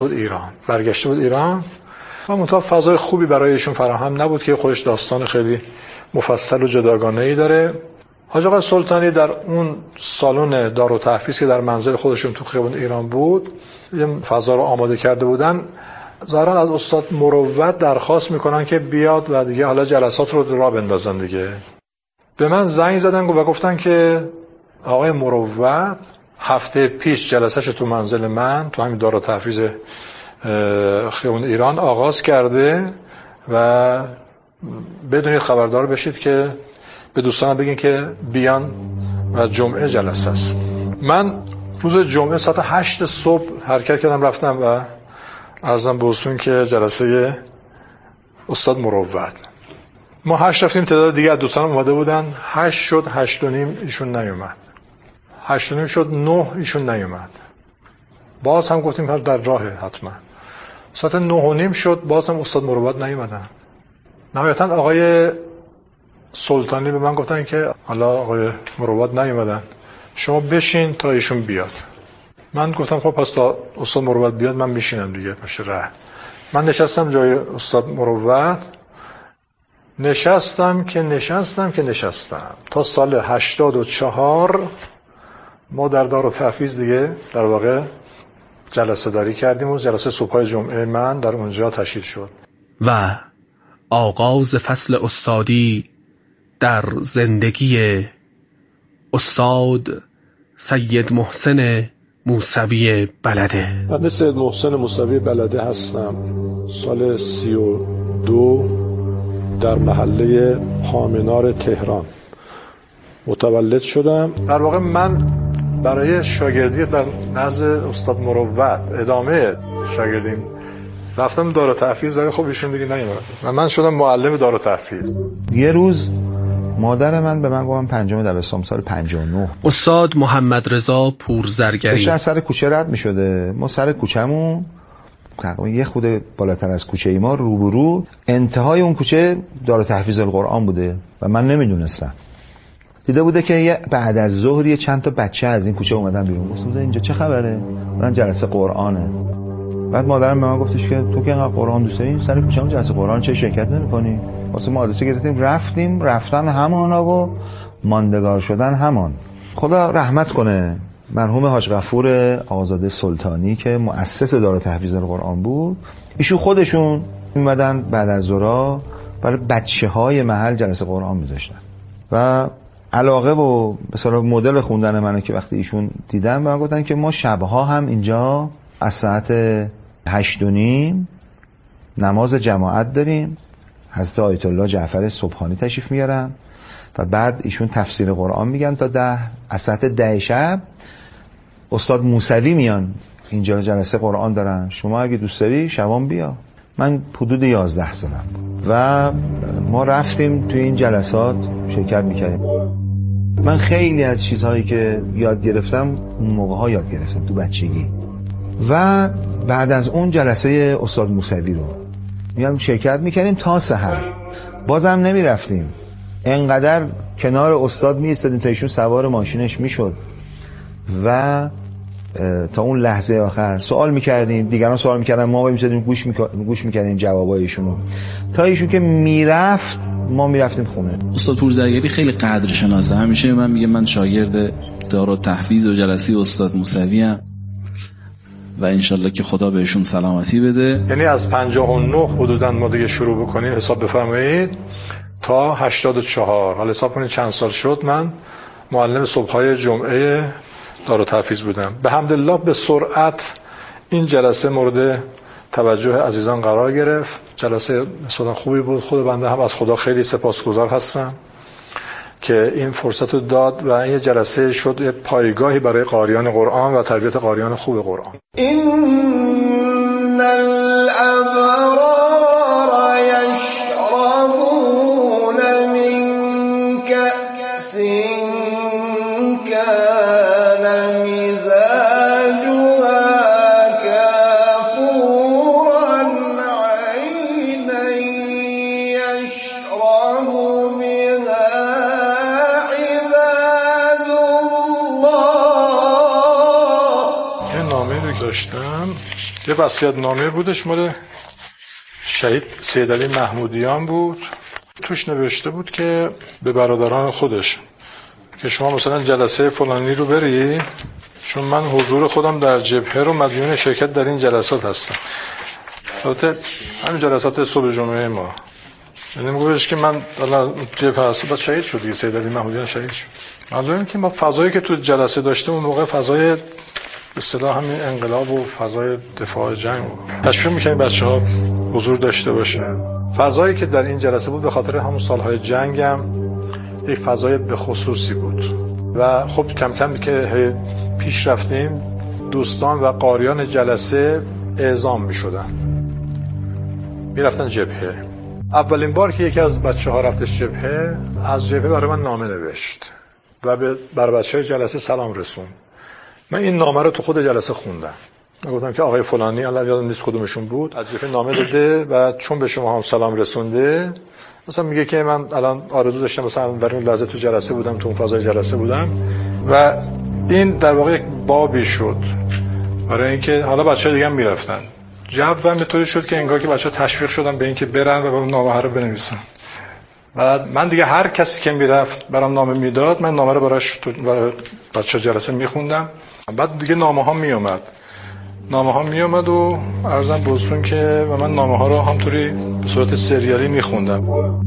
ایران برگشته بود ایران و منتها فضای خوبی برای ایشون فراهم نبود که خودش داستان خیلی مفصل و جداگانه‌ای داره. حاج آقا سلطانی در اون سالن دارالتحفیظ که در منزل خودشون تو خیابان ایران بود یه فضا رو آماده کرده بودن، ظاهرا از استاد مروت درخواست میکنن که بیاد و دیگه حالا جلسات رو راه بندازن دیگه. به من زنگ زدن و گفتن که آقای مروت هفته پیش جلسه‌ش تو منزل من تو همین دارالتحفیظ خیابان ایران آغاز کرده و بدونید خبردار بشید که به دوستان بگین که بیان و جمعه جلسه است. من روز جمعه ساعت 8 صبح حرکت کردم رفتم و عرضم به حضورتون که جلسه استاد مروت. ما 8 رفتیم، تعداد دیگه از دوستان اومده بودن. 8 شد 8 و نیم ایشون نیومد، 8 و نیم شد 9 ایشون نیومد. باز هم گفتیم در راهه حتما. ساعت 9 و نیم شد باز هم استاد مروت نیومدن. نهایتا آقای سلطانی به من گفتن که حالا آقای مروت نیومدن، شما بشین تا ایشون بیاد. من گفتم خب پس تا استاد مروت بیاد من میشینم دیگه پشت ره. من نشستم جای استاد مروت، نشستم تا سال 84 ما در دارالتحفیظ دیگه در واقع جلسه داری کردیم و جلسه صبحای جمعه من در اونجا تشکیل شد. و آغاز فصل استادی در زندگی استاد سید محسن موسوی بلده. من سید محسن موسوی بلده هستم. سال 32 در محله هامنار تهران متولد شدم. در واقع من برای شاگردی در نزد استاد مروت ادامه شاگردیم رفتم دارالتحفیظ، ولی خب ایشون دیگه نیومد و من شدم معلم دارالتحفیظ. یه روز مادر من به من گفتن پنجم دبستان سال 59 استاد محمد رضا پورزرگری داشتن سر کوچه رد می‌شده. ما سر کوچه‌مون تقریبا یه خود بالاتر از کوچه ما روبرو انتهای اون کوچه دارالتحفیظ القرآن بوده و من نمیدونستم. دیده بوده که بعد از ظهر چند تا بچه از این کوچه اومدن بیرون. گفتم اینجا چه خبره؟ من جلسه قرآنه. بعد مادرم به من گفتش که تو که انقدر قرآن دوست داری سر کوچه‌مون جلسه قرآن چه شرکت نمی‌کنی؟ واسه ما آدرس گرفتیم رفتن همانا و ماندگار شدن همان. خدا رحمت کنه مرحوم حاج غفور آقازاده سلطانی که مؤسس دارالتحفیظ القرآن بود. ایشون خودشون میمدن بعد از ظهر برای بچه‌های محل جلسه قرآن می‌ذاشتن و علاقه و به اصطلاح مدل خوندن منو که وقتی ایشون دیدن من گفتن که ما شبها هم اینجا از ساعت 8:30 نماز جماعت داریم. حضرت آیت الله جعفر سبحانی تشریف میارن و بعد ایشون تفسیر قرآن میگن تا 10. از ساعت 10 شب استاد موسوی میان اینجا جلسه قرآن دارن. شما اگه دوست داری شبان بیا. من حدود 11 سالم و ما رفتیم توی این جلسات شرکت میکردیم. من خیلی از چیزهایی که یاد گرفتم اون موقع‌ها یاد گرفتم تو بچگی. و بعد از اون جلسه استاد موسوی رو میام شرکت میکردیم تا سحر. بازم نمیرفتیم، انقدر کنار استاد میایستادیم تا ایشون سوار ماشینش میشد و تا اون لحظه آخر سوال میکردیم، دیگران سوال میکردن، ما میایستادیم گوش میکردیم جوابای ایشونو تا ایشون که میرفت ما میرفتیم خونه. استاد پورزرگری خیلی قدر شناسه، همیشه من میگه من شاگرد دارالتحفیظ و جلسه استاد موسوی ام و انشالله که خدا بهشون سلامتی بده. یعنی از 59 حدوداً ما دیگه شروع بکنیم حساب بفرمایید تا 84. حالا حساب کنید چند سال شد من معلم صبحهای جمعه دارالتحفیظ بودم. به حمدالله به سرعت این جلسه مورد توجه عزیزان قرار گرفت. جلسه مثلا خوبی بود. خود بنده هم از خدا خیلی سپاسگزار هستم که این فرصت رو داد و این جلسه شد یه پایگاهی برای قاریان قرآن و تربیت قاریان خوب قرآن. این الابرار یشربون من کأس کان مزاجها کافورا عینا یشرب بها عباد الله. یه نامه رو داشتم یه وصیت‌نامه بودش مال شهید سید علی محمودیان بود. توش نوشته بود که به برادران خودش که شما مثلا جلسه فلانی رو بری، چون من حضور خودم در جبهه رو مدیون شرکت در این جلسات هستم. البته همین جلسات صبح جمعه ما، یعنی میگوش که من الان جبهه هستم، بعد شهید شد دیگه، سید علی محمودیان شهید شد. منظورم که ما فضایی که تو جلسه داشتیم اون موقع فضای به اصطلاح همین انقلاب و فضای دفاع جنگ بود. تشویق می‌کنیم بچه‌ها حضور داشته باشن. فضایی که در این جلسه بود به خاطر همون سالهای جنگ هم یک فضای به خصوصی بود و خب کم کم که پیش رفتیم دوستان و قاریان جلسه اعزام می‌شدن، می‌رفتن جبهه. اولین بار که یکی از بچه‌ها رفتش جبهه، از جبهه برای من نامه نوشت و بر بچه‌های جلسه سلام رسوند. من این نامه رو تو خود جلسه خوندم. من گفتم که آقای فلانی، الان یادم نیست کدومشون بود، از جبهه نامه داده و چون به شما هم سلام رسونده، مثلا میگه که من الان آرزو داشتم مثلا در اون لحظه تو جلسه بودم، تو اون فضای جلسه بودم و این در واقع یک بابی شد برای اینکه حالا بچه‌ها دیگه هم میرفتن. جو هم اینطوری شد که انگار که بچه‌ها تشویق شدن به اینکه برن و اون نامه رو بنویسن. و من دیگه هر کسی که میرفت برام نامه میداد، من نامه رو براش برای بچه‌ها جلسه میخوندم. بعد دیگه نامه ها میومد و عرضم بزرگتون که و من نامه ها رو همطوری به صورت سریالی میخوندم.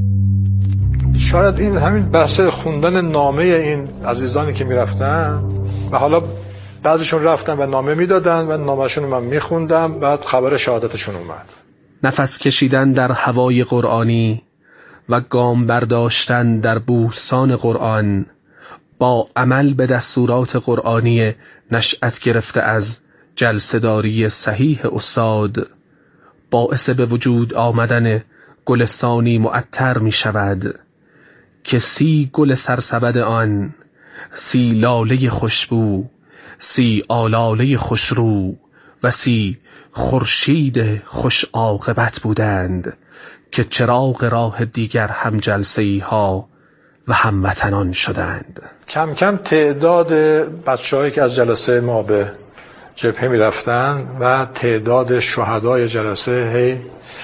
شاید این همین بحث خوندن نامه این عزیزانی که میرفتن و حالا بعضیشون رفتن و نامه میدادن و نامه‌شون من میخوندم، بعد خبر شهادتشون اومد. نفس کشیدن در هوای قرآنی و گام برداشتن در بوستان قرآن با عمل به دستورات قرآنی نشأت گرفته از جلسه‌داری صحیح استاد باعث به وجود آمدن گلستانی معطر می شود که 30 گل سرسبد آن، 30 لاله خوشبو، 30 آلاله خوشرو و 30 خورشید خوش عاقبت بودند که چراغ راه دیگر هم جلسه‌ای ها و هموطنان شدند. کم کم تعداد بچه‌هایی که از جلسه ما به جبهه می رفتن و تعداد شهدای جلسه هی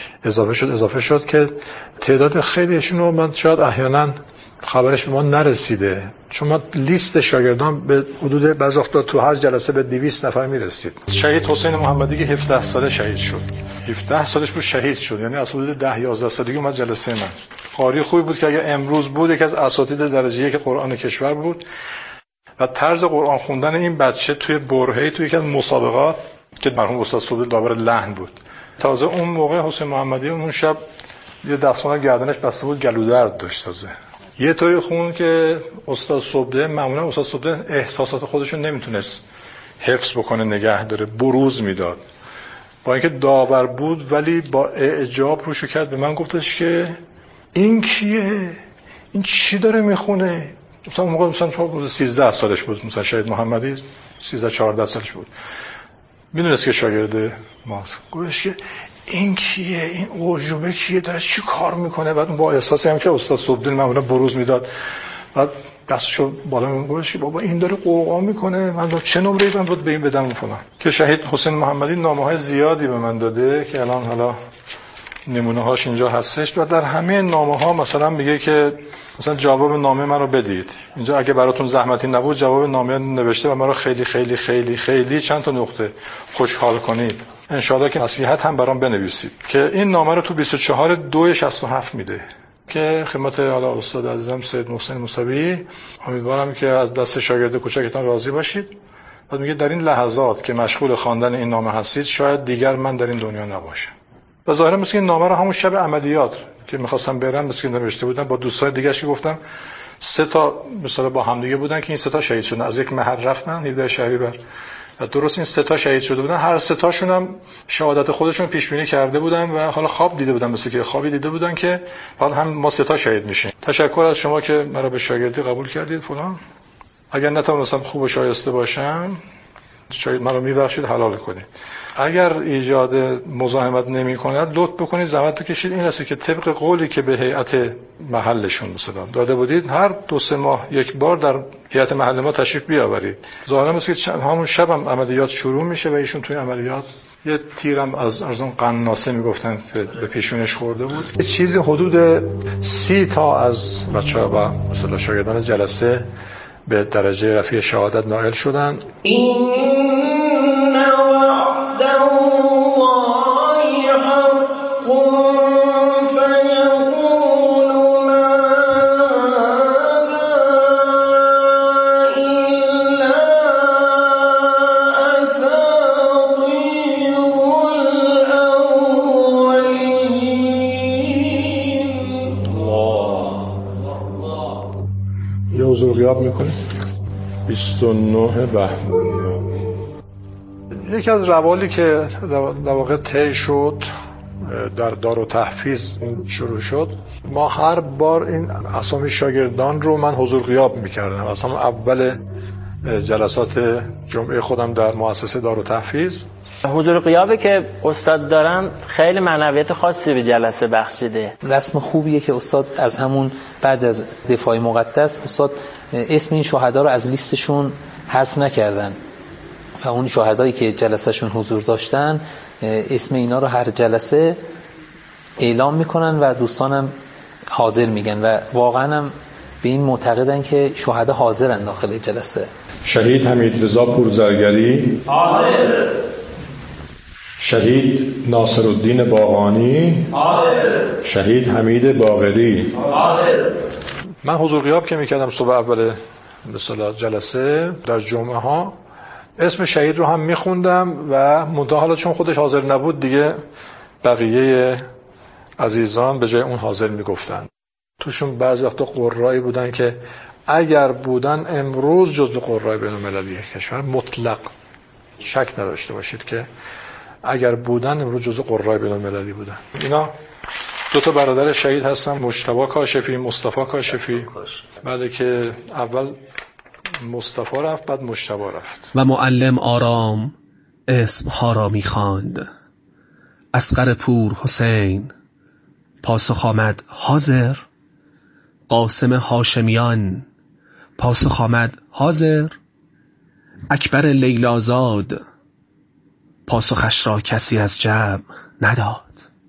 اضافه شد که تعداد خیلیشون رو من شاید احیانا خبرش به ما نرسیده، چون ما لیست شاگردان به حدود بعضی وقتا تو هر جلسه به 200 نفر میرسید. شهید حسین محمدی که 17 ساله شهید شد، 17 سالش بود شهید شد، یعنی از حدود 10-11 سالگی اومد جلسه من. قاری خوبی بود که اگه امروز بود یکی از اساتید درجه 1 قرآن کشور بود و طرز قرآن خوندن این بچه توی برهه‌ای توی یکی از مسابقات که مرحوم استاد صبحی داور لحن بود. تازه اون موقع حسین محمدی اون شب یه دستمال گردنش بسته بود، گلودرد داشت. تازه یه طوری خون که استاد صبحی، معمولا استاد صبحی احساسات خودشو نمیتونست حفظ بکنه، نگه داره، بروز میداد. با اینکه داور بود ولی با اعجاب روشو کرد. به من گفتش که این کیه؟ این چی داره میخونه؟ مثلا موقع مثلا 13 سالش بود، مثلا شهید محمدی 13-14 سالش بود. میدونست که شاگرد ماست. گفتش که این کیه؟ این اوجوبه کیه؟ داره چی کار میکنه؟ بعد با احساسی هم که استاد صبحدین معمولا بروز میداد، بعد دستشو بالا میگوش که بابا این داره قوقا میکنه، من چه نمره‌ای من بود به این بدم فلان. که شهید حسین محمدی نامه‌های زیادی به من داده که الان حالا نمونه هاش اینجا هستش و در همه نامه ها مثلا میگه که مثلا جواب نامه من رو بدید. اینجا اگه براتون زحمتی نبود جواب نامه نوشته و من رو خیلی خیلی خیلی خیلی چند تا نقطه خوشحال کنید. انشاءالله که نصیحت هم برام بنویسید. که این نامه رو تو 24/2/67 میده که خدمت حالا استاد عزیزم سید محسن موسوی، امیدوارم که از دست شاگرد کوچکتان راضی باشید. بعد میگه در این لحظات که مشغول خواندن این نامه هستید شاید دیگر من در این دنیا نباشم. و ظاهرا مثل این نامه رو همون شب عملیات که می‌خواستم برم مثل این نوشته بودم با دوستای دیگه‌اش که گفتم 3 تا مثلا با هم دیگه بودن که این 3 تا شهید شدن، از یک محل رفتن 17 شهریور و درست این 3 تا شهید شده بودن. هر 3 تاشون هم شهادت خودشون پیش بینی کرده بودن و حالا خواب دیده بودن، مثل که خوابی دیده بودن که حالا هم ما 3 تا شهید میشیم. تشکر از شما که مرا به شاگردی قبول کردید فلان. اگر نتونستم خوب و شایسته باشم شاید من رو میبخشید حلال کنید. اگر ایجاد مزاحمت نمی کند لطف بکنید زحمت بکشید این است که طبق قولی که به هیئت محلشون مثلا داده بودید هر 2-3 ماه یک بار در هیئت محل ما تشریف بیاورید. ظاهرا است که همون شب هم عملیات شروع میشه و ایشون توی عملیات یه تیرم از اون قناصه میگفتن به پیشونش خورده بود. یه چیزی حدود 30 تا از بچه‌ها و مثلا شاگردان جلسه به درجه رفیع شهادت نائل شدن. حضورغیاب میکنید 29 بهمن. یکی از روالی که در واقع طی شد در دارالتحفیظ شروع شد، ما هر بار این اسامی شاگردان رو من حضور غیاب میکردم. اصلا اول جلسات جمعه خودم در مؤسسه دارالتحفیظ حضور غیابی که استاد دارن خیلی معنویت خاصی به جلسه بخشیده. رسم خوبیه که استاد از همون بعد از دفاع مقدس استاد اسم این شهدا رو از لیستشون حذف نکردن و اون شهدایی که جلسهشون حضور داشتن اسم اینا رو هر جلسه اعلام میکنن و دوستانم حاضر میگن و واقعا هم به این معتقدن که شهدا حاضرن داخل جلسه. شهید حمیدرضا پورزرگری حاضر، شهید ناصرالدین باقانی حاضر، شهید حمید باقری حاضر. من حضور غیاب که میکردم صبح اول مثلا جلسه در جمعه ها اسم شهید رو هم میخوندم و منتها حالا چون خودش حاضر نبود دیگه بقیه عزیزان به جای اون حاضر میگفتن. توشون بعضی وقتا قرایی بودن که اگر بودن امروز جزو قرای بین المللی کشور مطلق شک نداشته باشید که اگر بودن امروز جزو قرای بین المللی بودن. اینا 2 برادر شهید هستن، مجتبی کاشفی، مصطفی کاشفی. بعد که اول مصطفی رفت بعد مجتبی رفت. و معلم آرام اسمها را می‌خواند. اصغر پور حسین پاسخ آمد حاضر. قاسم هاشمیان پاسخ آمد حاضر. اکبر لیلازاد پاسخش را کسی از جمع نداد.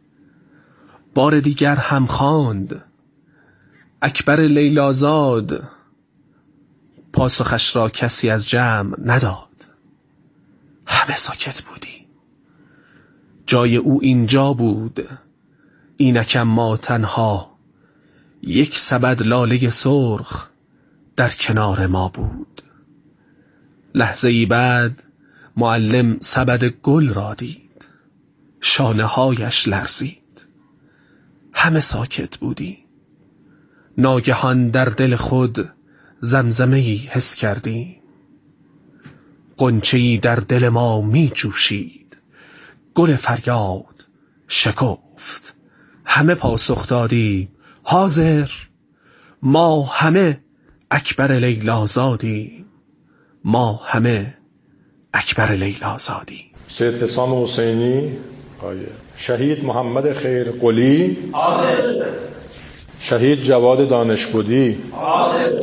بار دیگر هم خواند. اکبر لیلازاد پاسخش را کسی از جمع نداد. همه ساکت بودی. جای او اینجا بود، اینکم ما تنها. یک سبد لاله سرخ در کنار ما بود. لحظه ای بعد معلم سبد گل را دید. شانه هایش لرزید. همه ساکت بودی. ناگهان در دل خود زمزمه‌ای حس کردیم. غنچه‌ای در دل ما می جوشید. گل فریاد شکفت. همه پاسخ دادیم حاضر. ما همه اکبر لیلازادیم. ما همه اکبر لیلازادیم. سید حسام حسینی شهید محمد خیر قلی حاضر، شهید جواد دانشبودی حاضر.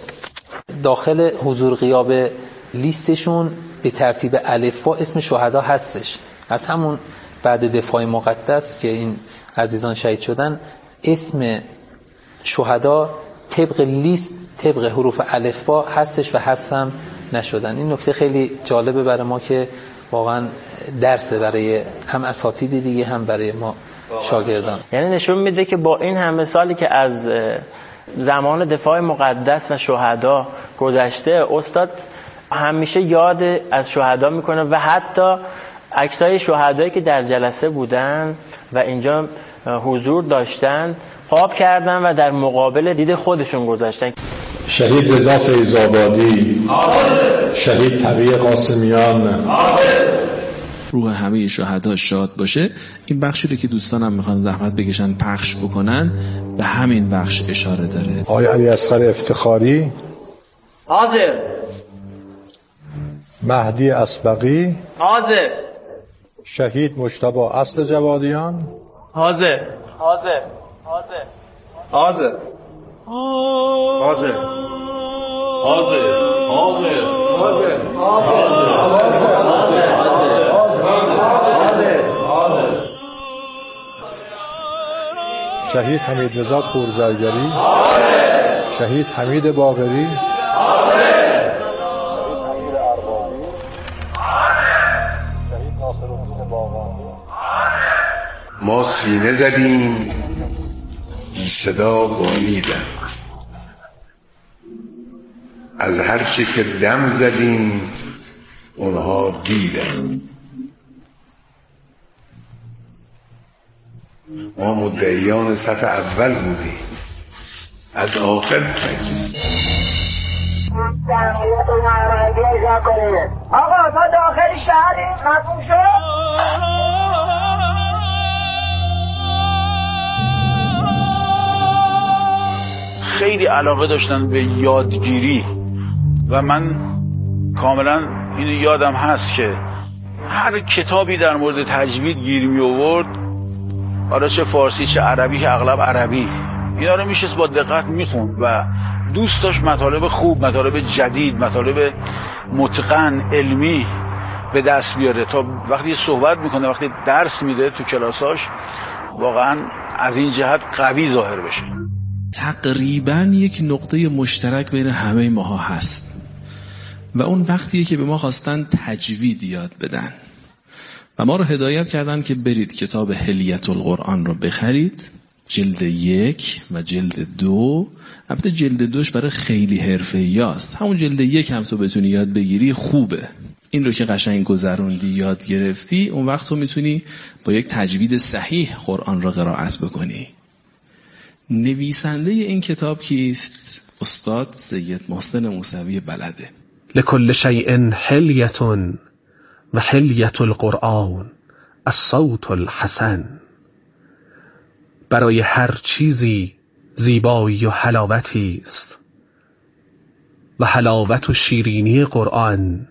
داخل حضور غیاب لیستشون به ترتیب الفبا اسم شهدا هستش. از همون بعد دفاع مقدس که این عزیزان شهید شدن اسم شهدا طبق لیست طبق حروف الفبا هستش و حذف هم نشدن. این نکته خیلی جالبه برای ما که واقعا درسه برای هم اساتید دیگه هم برای ما شاگردان. یعنی نشون میده که با این همه سالی که از زمان دفاع مقدس و شهدا گذشته استاد همیشه یاد از شهدا میکنه و حتی عکسای شهدایی که در جلسه بودن و اینجا حضور داشتن قاب کردن و در مقابل دید خودشون گذاشتن. شهید رضا فیض‌آبادی شهید تقی قاسمیان. روح همه شهدا شاد باشه. این بخشی رو که دوستانم میخوان زحمت بکشن پخش بکنن به همین بخش اشاره داره. آقای علی اصغر افتخاری حاضر. مهدی اسبقی، حاضر. شهید مجتبی اصل جوادیان، حاضر. حاضر. حاضر. حاضر. حاضر. شهید حمید رضا پورزرگری، شهید حمید باقری، ما سینه زدیم بی صدا بالیدن، از هر چه که دم زدیم اونها دیدن. ما مدعیان صف اول بودیم، از آخر مجلس. آقا تا داخل شهر مفهوم شد. خیلی علاقه داشتن به یادگیری و من کاملا این یادم هست که هر کتابی در مورد تجوید گیر می آورد، حالا چه فارسی چه عربی، که اغلب عربی، اینا رو میشست با دقت میخوند و دوست داشت مطالب خوب، مطالب جدید، مطالب متقن علمی به دست بیاره تا وقتی صحبت میکنه، وقتی درس میده تو کلاساش، واقعا از این جهت قوی ظاهر بشه. تقریبا یک نقطه مشترک بین همه ماها هست و اون وقتیه که به ما خواستن تجوید یاد بدن و ما رو هدایت کردن که برید کتاب حلیة القرآن رو بخرید، جلد 1 و جلد 2. البته جلد 2 برای خیلی حرفه‌ای است، همون جلد 1 هم تو بتونی یاد بگیری خوبه. این رو که قشنگ گذروندی یاد گرفتی، اون وقت تو میتونی با یک تجوید صحیح قرآن رو قرائت بکنی. نویسنده این کتاب کیست؟ استاد سید محسن موسوی بلده. لکل شیء حلیة و حلیة القرآن الصوت الحسن. برای هر چیزی زیبایی و حلاوتی است و حلاوت و شیرینی قرآن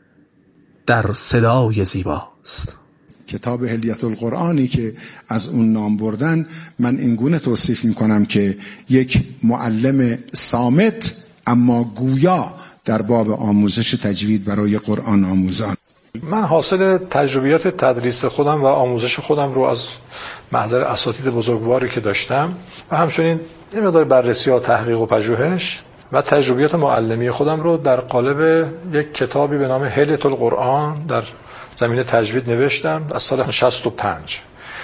در صدای زیباست. کتاب حلیة القرآنی که از اون نام بردن، من اینگونه توصیف میکنم که یک معلم صامت اما گویا در باب آموزش تجوید برای قرآن آموزان. من حاصل تجربیات تدریس خودم و آموزش خودم رو از محضر اساتید بزرگواری که داشتم و همچنین یه مقدار بررسی ها، تحقیق و پژوهش و تجربیات معلمی خودم رو در قالب یک کتابی به نام حلیة القرآن در زمینه تجوید نوشتم از سال 65.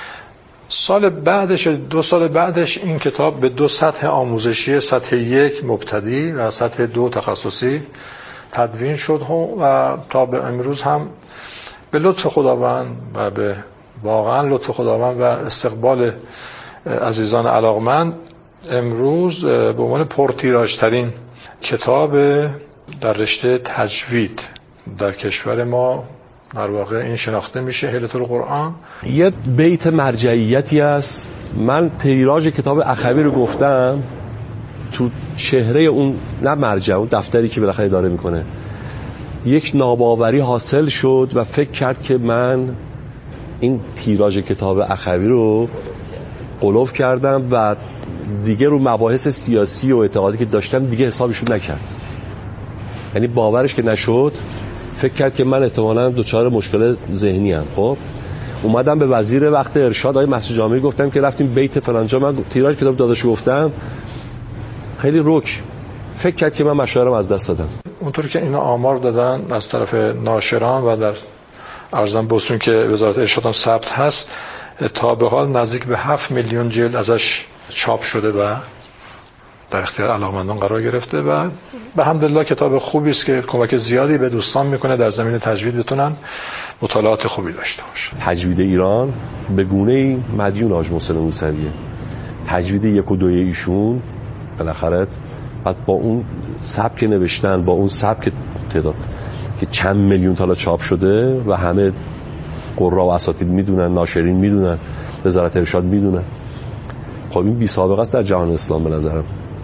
سال بعدش، 2 سال بعدش، این کتاب به 2 سطح آموزشی، سطح 1 مبتدی و سطح 2 تخصصی تدوین شد و تا به امروز هم به لطف خداوند و به واقعا لطف خداوند و استقبال عزیزان علاقمند امروز به عنوان پرتیراژترین کتاب در رشته تجوید در کشور ما در واقع این شناخته میشه. حلیة القرآن یه بیت مرجعیتی است. من تیراژ کتاب اخوی رو گفتم تو چهره اون، نه مرجع، اون دفتری که بالاخره اداره میکنه، یک ناباوری حاصل شد و فکر کرد که من این تیراژ کتاب اخوی رو قلوف کردم و دیگه رو مباحث سیاسی و اعتقادی که داشتم دیگه حسابشون نکرد. یعنی باورش که نشد، فکر کرد که من احتمالاً دچار مشکل ذهنی ام. خب اومدم به وزیر وقت ارشاد آقای مسعود جامعی گفتم که رفتیم بیت فلانجا، من تیراژ کتاب داداش گفتم، خیلی رک فکر کرد که من مشاورم از دست دادم. اونطوری که اینا آمار دادن از طرف ناشران و در ارزم بوسون که وزارت ارشاد هم ثبت هست، تا به حال نزدیک به 7 میلیون جلد ازش چاپ شده و در اختیار علاقمندان قرار گرفته و به حمدالله کتاب خوبی است که کمک زیادی به دوستان میکنه در زمینه تجوید بتونن مطالعات خوبی داشته باشن. تجوید ایران به گونه‌ای مدیون حاج محسن موسویه. تجوید 1 و 2 ایشون بالاخره بعد با اون سبک نوشتن، با اون سبک تعداد که چند میلیون تا چاپ شده و همه قرا و اساتید میدونن، ناشرین میدونن، وزارت ارشاد میدونن. خب این بی سابقه است در جهان اسلام به نظرم.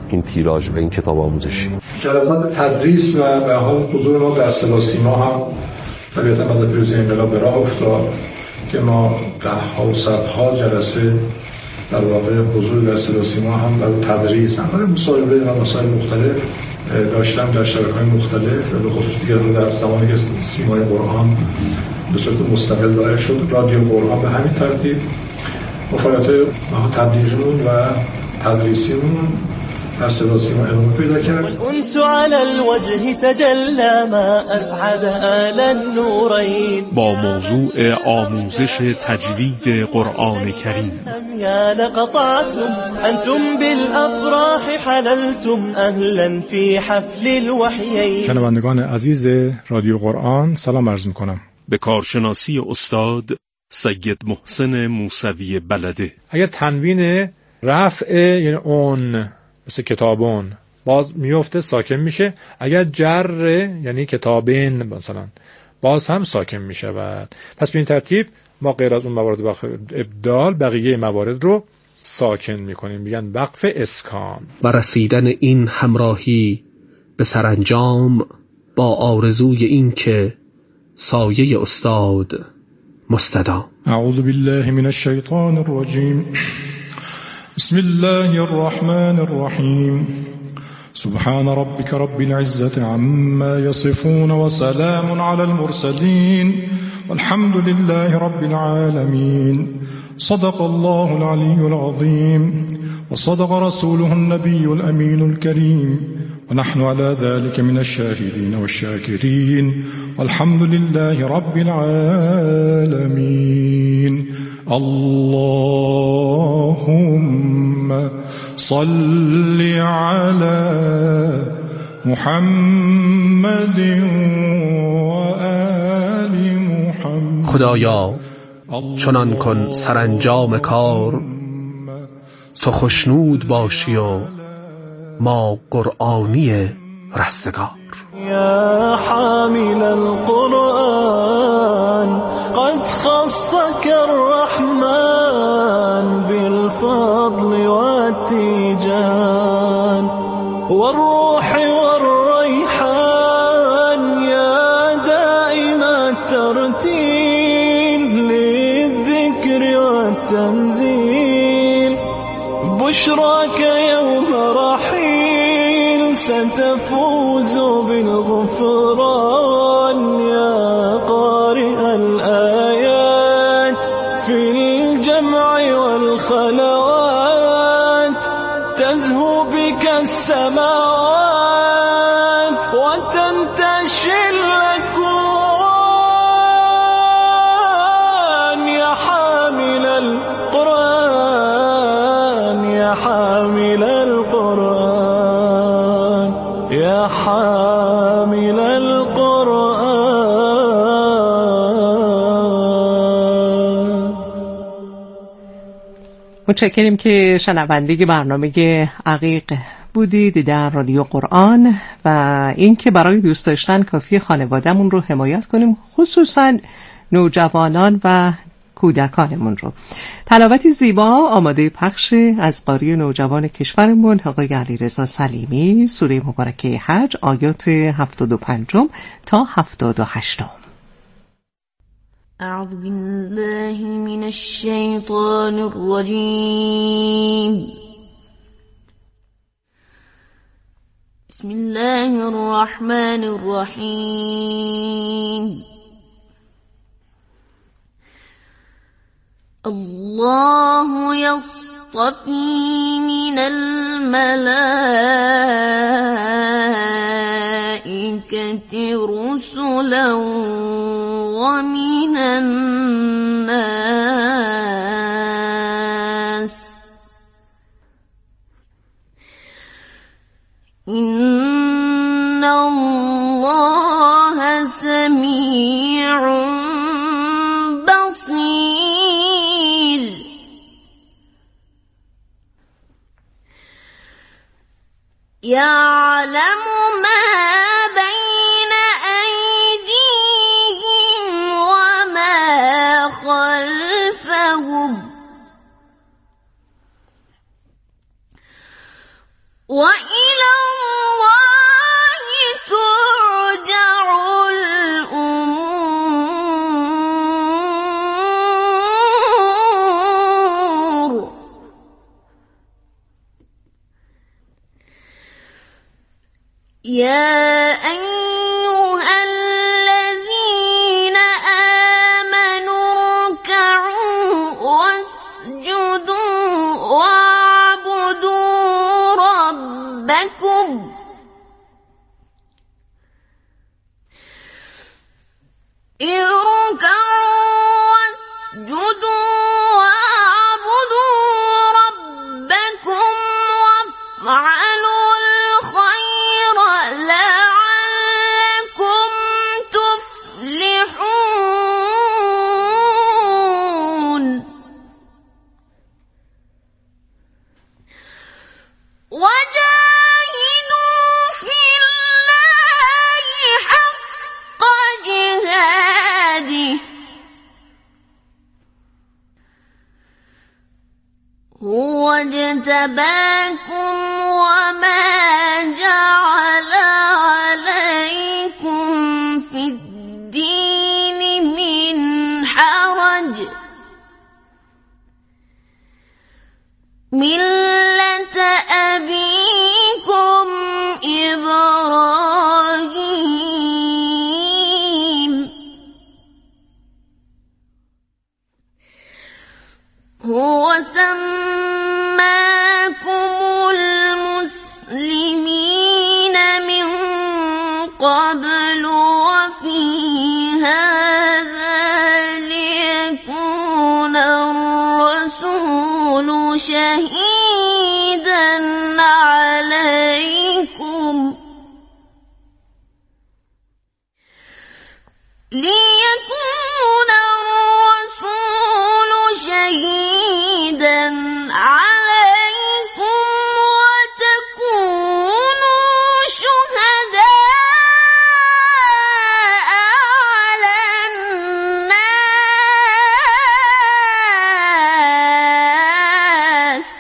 این تیراژ و این کتاب آموزشی. کلمات تدریس و به حال حضور ما در صدا سیما هم طبیعتا بعد پیروزی انقلاب به راه افتاد که ما ده‌ها و صدها جلسه در واقع حضور در صدا سیما هم در تدریس هم برای مصاحبه و مسائل مختلف داشتم در شبکه‌های مختلف و به خصوص دیگر در زمانی که سیمای قرآن به صورت مستقل ظاهر شد، رادیو قرآن به همین ترتیب مفاهمات تبلیغیمون و تدریسیمون در صدا سیما ادامه پیدا کرد. والانس على الوجه تجلى ما اسعد آل النورين با موضوع آموزش تجوید قرآن کریم. يا لقطعتم انتم بالافراح حللتم اهلا في حفل الوحيين. شنوندگان عزیز رادیو قرآن سلام عرض میکنم. به کارشناسی استاد سید محسن موسوی بلده. اگر تنوین رفع یعنی اون مثل کتابون باز میفته ساکن میشه، اگر جر یعنی کتابین مثلا باز هم ساکن میشه و پس به این ترتیب ما غیر از اون موارد وقف ابدال بقیه موارد رو ساکن میکنیم، میگن وقف اسکان. و رسیدن این همراهی به سرانجام با آرزوی این که سایه استاد مستدام. اعوذ بالله من الشیطان الرجیم. بسم الله الرحمن الرحیم. سبحان ربك رب العزة عما يصفون وسلام على المرسلين والحمد لله رب العالمين. صدق الله العلي العظيم وصدق رسوله النبي الأمين الكريم ونحن على ذلك من الشاهدين والشاكرين والحمد لله رب العالمين. اللهم صل على محمد وآل محمد. خدایا چنان کن سرانجام کار تو خشنود باشی و ما قرآنی رستگار. يا حامل القرآن قد خصك الرحمن بالفضل والتيجان والروح والريحان يا دائم الترتيل للذكر والتنزيل. بشراك يوم رحيل ستفوز بالغفران يا قارئ الآيات في الجمع والخلوات. تزهو بك السماوات وتنتشي الأكوان يا حامل القرآن يا حامل القرآن يا حامل القرآن. متشکریم که شنونده برنامه عقیق بودید در رادیو قرآن و این که برای دوست داشتن کافی خانوادهمون رو حمایت کنیم، خصوصا نوجوانان و کودکانمون رو. تلاوتی زیبا آماده پخش از قاری نوجوان کشورمون آقای علیرضا سلیمی، سوره مبارکه حج آیات 75 تا 78. اعوذ بالله من الشیطان الرجیم. بسم الله الرحمن الرحیم. الله يصطفي من الملائكة رسلا ومن الناس. إن الله سميع بصير. يعلم ما بين أيديهم وما خلفهم وإلى الله ترجع الأمور. يا أيها الذين آمنوا اركعوا واسجدوا واعبدوا ربكم. اركعوا واسجدوا واعبدوا ربكم وافعلوا الخير لعلكم تفلحون. وجاهدوا في الله حق جهاده هو اجتباكم وما جعل عليكم في الدين من حرج ملة أبيكم إبراهيم هو سماكم المسلمين من قبل وفي هذا ليكون الرسول شهيدا عليكم وتكونوا شهداء على الناس.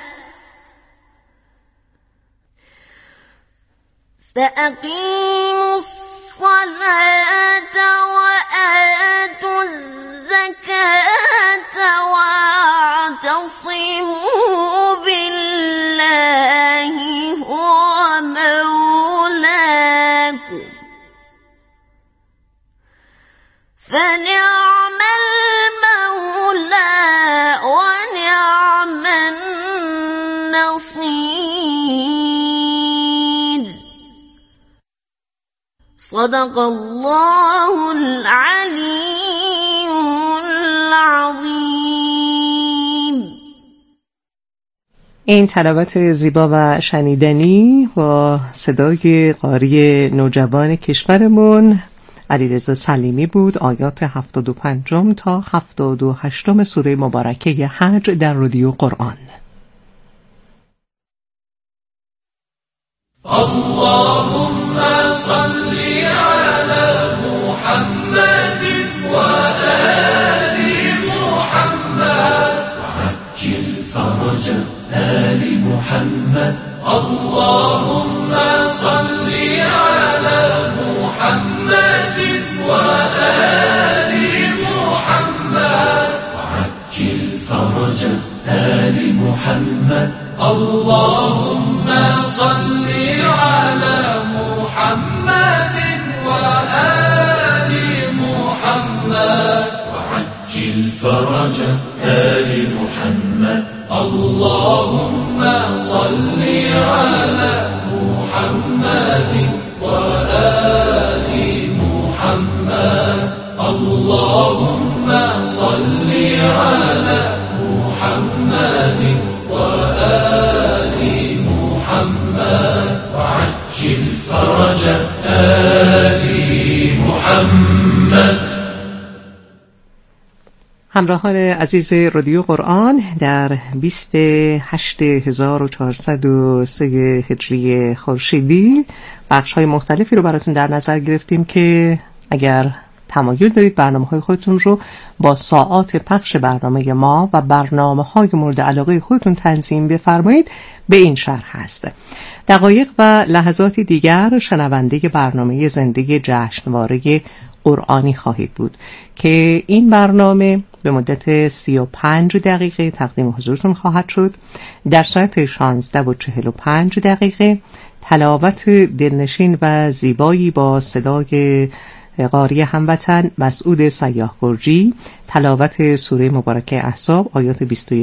فأقيموا الصلاة وآتوا الزكاة واعتصموا بالله هو مولاكم فنعم المولى ونعم النصير. صدق الله العلي العظیم. این تلاوت زیبا و شنیدنی با صدای قاری نوجوان کشورمون علیرضا سلیمی بود. آیات 75 تا 78 سوره مبارکه حج در رادیو قرآن. اللهم صل على محمد وآل محمد وعجل فرج آل محمد. اللهم صل على محمد وآل محمد وعجل فرج آل محمد. اللهم صل على محمد وآل محمد وعجل فرج آل محمد. اللهم صل على محمد وآل محمد. اللهم صل على محمد وآل محمد وعجل فرج آل محمد. همراهان عزیز رادیو قرآن، در 28,403 هجری خورشیدی بخش‌های مختلفی رو براتون در نظر گرفتیم که اگر تمایل دارید برنامه‌های خودتون رو با ساعات پخش برنامه ما و برنامه‌های مورد علاقه خودتون تنظیم بفرمایید، به این شرح هست. دقایق و لحظاتی دیگر شنونده برنامه زندگی جشنواره قرآنی خواهید بود که این برنامه به مدت 35 دقیقه تقدیم حضورتون خواهد شد. در ساعت 16:45 تلاوت دلنشین و زیبایی با صدای قاری هموطن مسعود سیاح گرجی، تلاوت سوره مبارکه احزاب آیات 21